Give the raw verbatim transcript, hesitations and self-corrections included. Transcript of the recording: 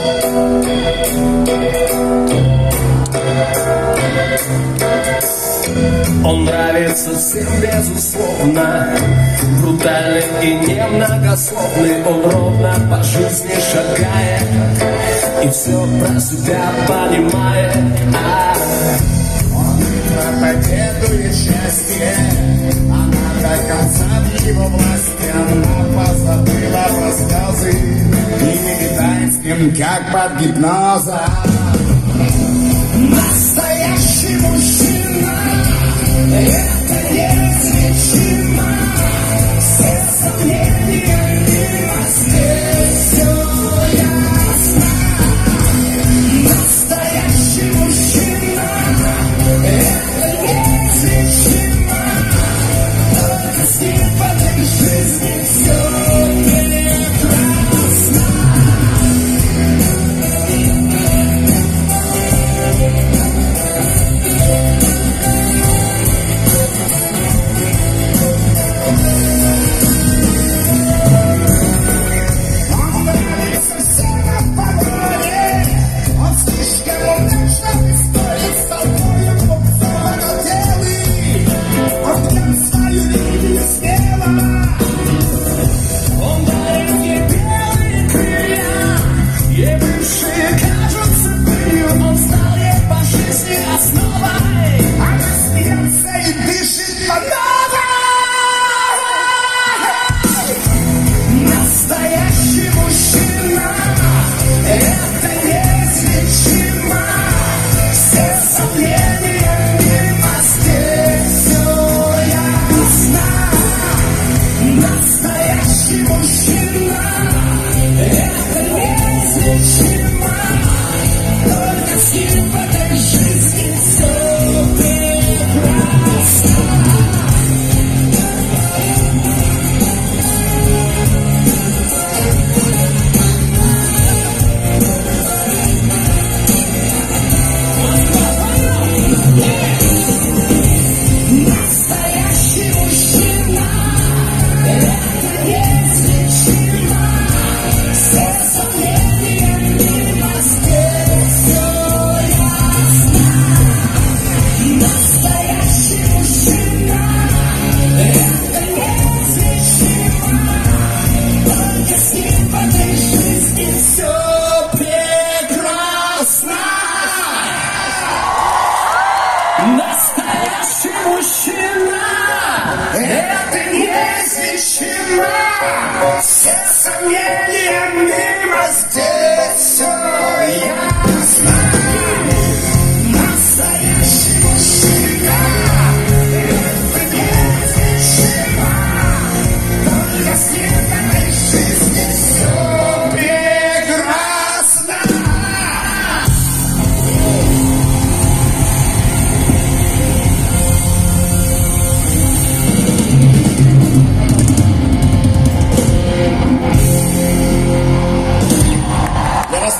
Он нравится всем безусловно, брутальный и немногословный. Он ровно по жизни шагает и все про себя понимает. А он проповедует счастье, она до конца в его власти. Она позабыла про слезы и не летает с ним, как под гипнозом. Настоящий мужчина — это неизлечимо. Все сомнения мимо, здесь все ясно. Настоящий мужчина — это неизлечимо. Только с ним в этой жизни все прекрасно. Настоящий мужчина — это неизлечимо. Все сомнения